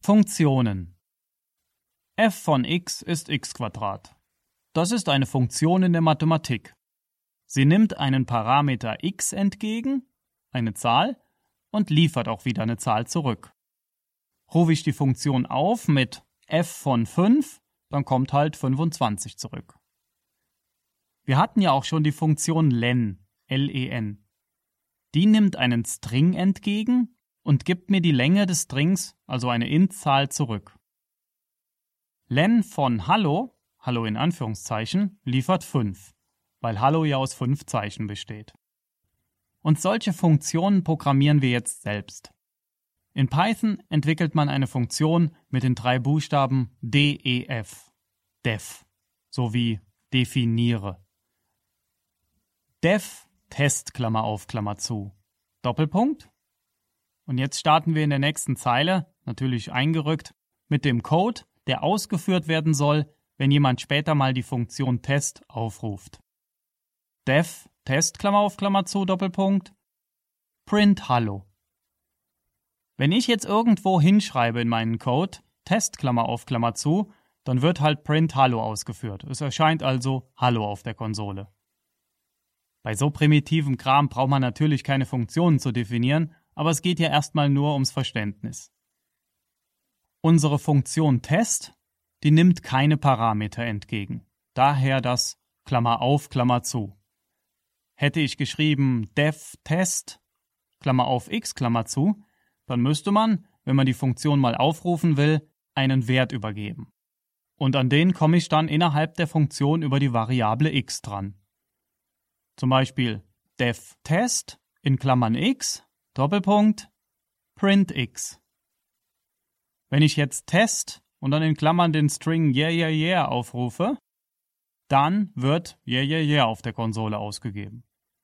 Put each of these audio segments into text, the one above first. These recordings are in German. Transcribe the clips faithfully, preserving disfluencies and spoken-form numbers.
Funktionen. f von x ist x Quadrat. Das ist eine Funktion in der Mathematik. Sie nimmt einen Parameter x entgegen, eine Zahl, und liefert auch wieder eine Zahl zurück. Rufe ich die Funktion auf mit f von fünf, dann kommt halt fünfundzwanzig zurück. Wir hatten ja auch schon die Funktion len, L E N. Die nimmt einen String entgegen und gibt mir die Länge des Strings, also eine Int-Zahl, zurück. Len von Hallo, Hallo in Anführungszeichen, liefert fünf, weil Hallo ja aus fünf Zeichen besteht. Und solche Funktionen programmieren wir jetzt selbst. In Python entwickelt man eine Funktion mit den drei Buchstaben def, def, sowie definiere. Def, Test, Klammer auf, Klammer zu, Doppelpunkt. Und jetzt starten wir in der nächsten Zeile, natürlich eingerückt, mit dem Code, der ausgeführt werden soll, wenn jemand später mal die Funktion Test aufruft. Def, Test, Klammer auf, Klammer zu, Doppelpunkt, print Hallo. Wenn ich jetzt irgendwo hinschreibe in meinen Code, Test, Klammer auf, Klammer zu, dann wird halt print Hallo ausgeführt. Es erscheint also Hallo auf der Konsole. Bei so primitivem Kram braucht man natürlich keine Funktionen zu definieren, aber es geht ja erstmal nur ums Verständnis. Unsere Funktion Test, die nimmt keine Parameter entgegen. Daher das Klammer auf, Klammer zu. Hätte ich geschrieben def Test, Klammer auf x, Klammer zu, dann müsste man, wenn man die Funktion mal aufrufen will, einen Wert übergeben. Und an den komme ich dann innerhalb der Funktion über die Variable x dran. Zum Beispiel def Test in Klammern x, Doppelpunkt, print x. Wenn ich jetzt Test und dann in Klammern den String yeah, yeah, yeah aufrufe, dann wird yeah, yeah, yeah auf der Konsole ausgegeben.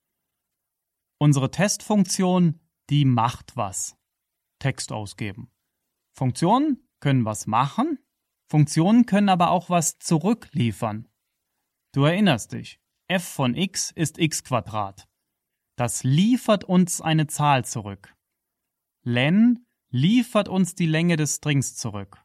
Unsere Testfunktion, die macht was. Text ausgeben. Funktionen können was machen, Funktionen können aber auch was zurückliefern. Du erinnerst dich, f von x ist x Quadrat. Das liefert uns eine Zahl zurück. Len liefert uns die Länge des Strings zurück.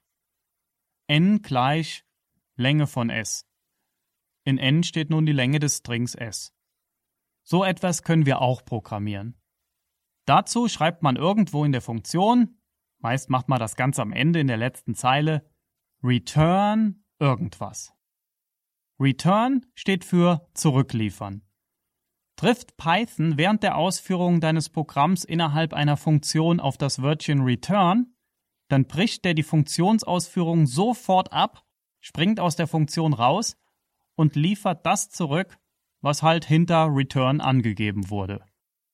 N gleich Länge von s. In n steht nun die Länge des Strings s. So etwas können wir auch programmieren. Dazu schreibt man irgendwo in der Funktion, meist macht man das ganz am Ende in der letzten Zeile, return irgendwas. Return steht für zurückliefern. Trifft Python während der Ausführung deines Programms innerhalb einer Funktion auf das Wörtchen return, dann bricht der die Funktionsausführung sofort ab, springt aus der Funktion raus und liefert das zurück, was halt hinter return angegeben wurde.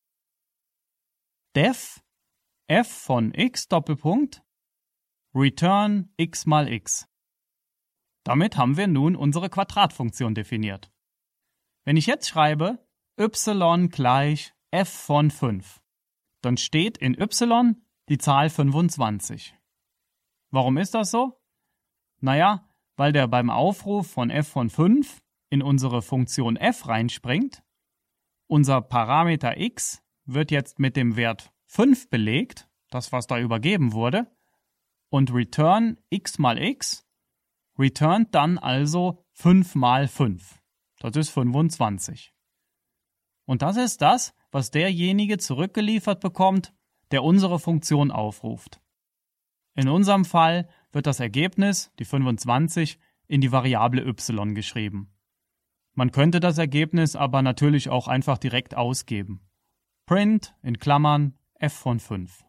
Def, f von x, Doppelpunkt, return x mal x. Damit haben wir nun unsere Quadratfunktion definiert. Wenn ich jetzt schreibe, y gleich f von fünf, dann steht in y die Zahl fünfundzwanzig. Warum ist das so? Naja, weil der beim Aufruf von f von fünf in unsere Funktion f reinspringt. Unser Parameter x wird jetzt mit dem Wert fünf belegt, das was da übergeben wurde, und return x mal x returnt dann also fünf mal fünf. Das ist fünfundzwanzig. Und das ist das, was derjenige zurückgeliefert bekommt, der unsere Funktion aufruft. In unserem Fall wird das Ergebnis, die fünfundzwanzig, in die Variable y geschrieben. Man könnte das Ergebnis aber natürlich auch einfach direkt ausgeben. Print in Klammern f von fünf.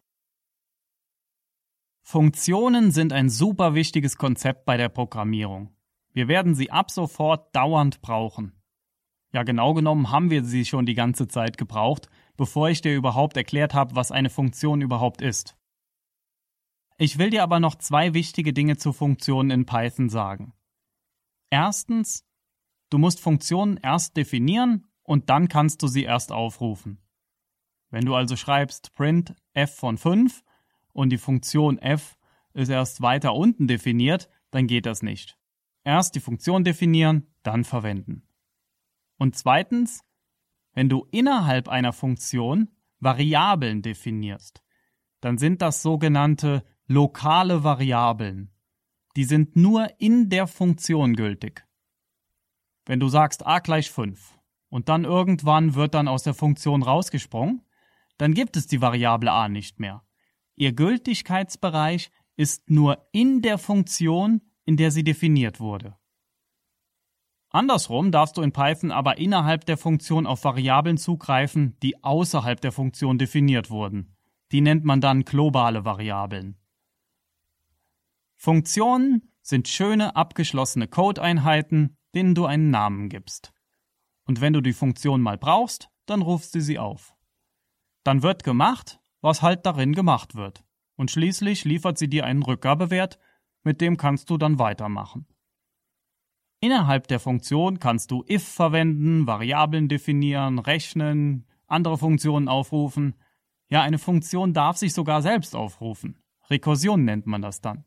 Funktionen sind ein super wichtiges Konzept bei der Programmierung. Wir werden sie ab sofort dauernd brauchen. Ja, genau genommen haben wir sie schon die ganze Zeit gebraucht, bevor ich dir überhaupt erklärt habe, was eine Funktion überhaupt ist. Ich will dir aber noch zwei wichtige Dinge zu Funktionen in Python sagen. Erstens, du musst Funktionen erst definieren und dann kannst du sie erst aufrufen. Wenn du also schreibst print f von fünf und die Funktion f ist erst weiter unten definiert, dann geht das nicht. Erst die Funktion definieren, dann verwenden. Und zweitens, wenn du innerhalb einer Funktion Variablen definierst, dann sind das sogenannte lokale Variablen. Die sind nur in der Funktion gültig. Wenn du sagst a gleich fünf und dann irgendwann wird dann aus der Funktion rausgesprungen, dann gibt es die Variable a nicht mehr. Ihr Gültigkeitsbereich ist nur in der Funktion, in der sie definiert wurde. Andersrum darfst du in Python aber innerhalb der Funktion auf Variablen zugreifen, die außerhalb der Funktion definiert wurden. Die nennt man dann globale Variablen. Funktionen sind schöne, abgeschlossene Code-Einheiten, denen du einen Namen gibst. Und wenn du die Funktion mal brauchst, dann rufst du sie auf. Dann wird gemacht, was halt darin gemacht wird. Und schließlich liefert sie dir einen Rückgabewert, mit dem kannst du dann weitermachen. Innerhalb der Funktion kannst du if verwenden, Variablen definieren, rechnen, andere Funktionen aufrufen. Ja, eine Funktion darf sich sogar selbst aufrufen. Rekursion nennt man das dann.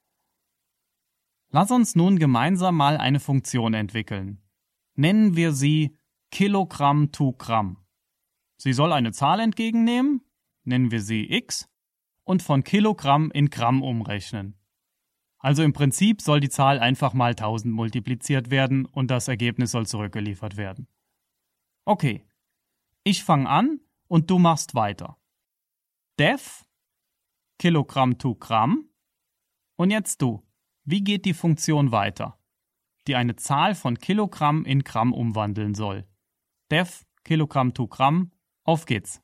Lass uns nun gemeinsam mal eine Funktion entwickeln. Nennen wir sie Kilogramm to Gramm. Sie soll eine Zahl entgegennehmen, nennen wir sie x, und von Kilogramm in Gramm umrechnen. Also im Prinzip soll die Zahl einfach mal tausend multipliziert werden und das Ergebnis soll zurückgeliefert werden. Okay, ich fange an und du machst weiter. Def, Kilogramm to Gramm. Und jetzt du. Wie geht die Funktion weiter, die eine Zahl von Kilogramm in Gramm umwandeln soll? Def, Kilogramm to Gramm, auf geht's.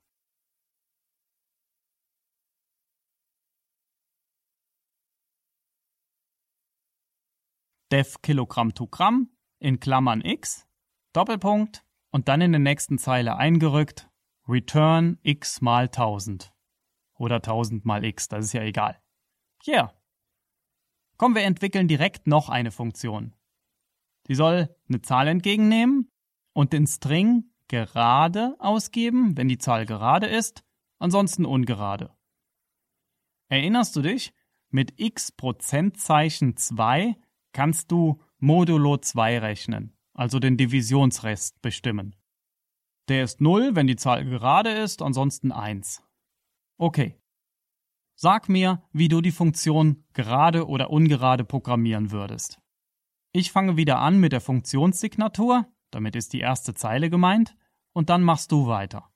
Def Kilogramm to Gramm in Klammern x, Doppelpunkt und dann in der nächsten Zeile eingerückt, return x mal tausend. Oder tausend mal x, das ist ja egal. Yeah. Komm, wir entwickeln direkt noch eine Funktion. Die soll eine Zahl entgegennehmen und den String gerade ausgeben, wenn die Zahl gerade ist, ansonsten ungerade. Erinnerst du dich? Mit x Prozentzeichen zwei kannst du modulo zwei rechnen, also den Divisionsrest bestimmen. Der ist null, wenn die Zahl gerade ist, ansonsten eins. Okay. Sag mir, wie du die Funktion gerade oder ungerade programmieren würdest. Ich fange wieder an mit der Funktionssignatur, damit ist die erste Zeile gemeint, und dann machst du weiter.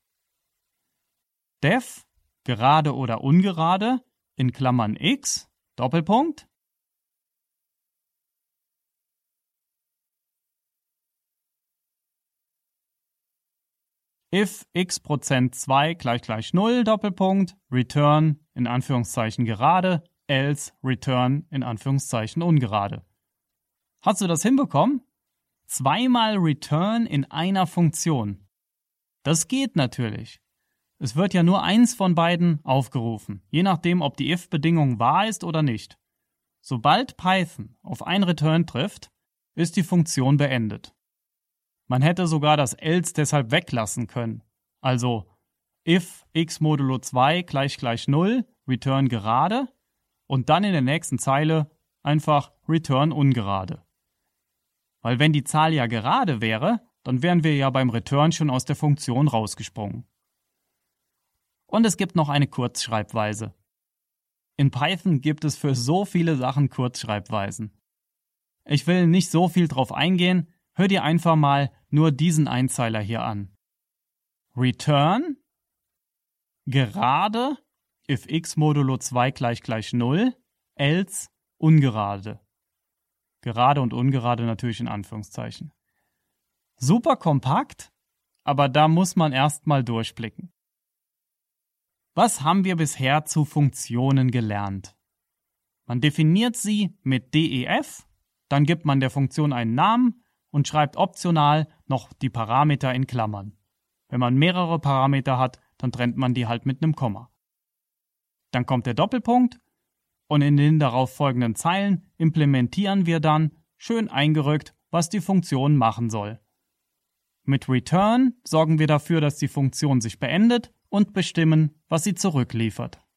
Def, gerade oder ungerade, in Klammern x, Doppelpunkt. If x Prozent zwei gleich gleich null, Doppelpunkt, return, in Anführungszeichen gerade, else, return, in Anführungszeichen ungerade. Hast du das hinbekommen? Zweimal return in einer Funktion. Das geht natürlich. Es wird ja nur eins von beiden aufgerufen, je nachdem, ob die if-Bedingung wahr ist oder nicht. Sobald Python auf ein Return trifft, ist die Funktion beendet. Man hätte sogar das else deshalb weglassen können. Also if x modulo zwei gleich gleich null, return gerade und dann in der nächsten Zeile einfach return ungerade. Weil wenn die Zahl ja gerade wäre, dann wären wir ja beim Return schon aus der Funktion rausgesprungen. Und es gibt noch eine Kurzschreibweise. In Python gibt es für so viele Sachen Kurzschreibweisen. Ich will nicht so viel drauf eingehen, hör dir einfach mal nur diesen Einzeiler hier an. Return, gerade, if x modulo zwei gleich gleich null, else, ungerade. Gerade und ungerade natürlich in Anführungszeichen. Super kompakt, aber da muss man erstmal durchblicken. Was haben wir bisher zu Funktionen gelernt? Man definiert sie mit def, dann gibt man der Funktion einen Namen und schreibt optional noch die Parameter in Klammern. Wenn man mehrere Parameter hat, dann trennt man die halt mit einem Komma. Dann kommt der Doppelpunkt und in den darauf folgenden Zeilen implementieren wir dann, schön eingerückt, was die Funktion machen soll. Mit return sorgen wir dafür, dass die Funktion sich beendet und bestimmen, was sie zurückliefert.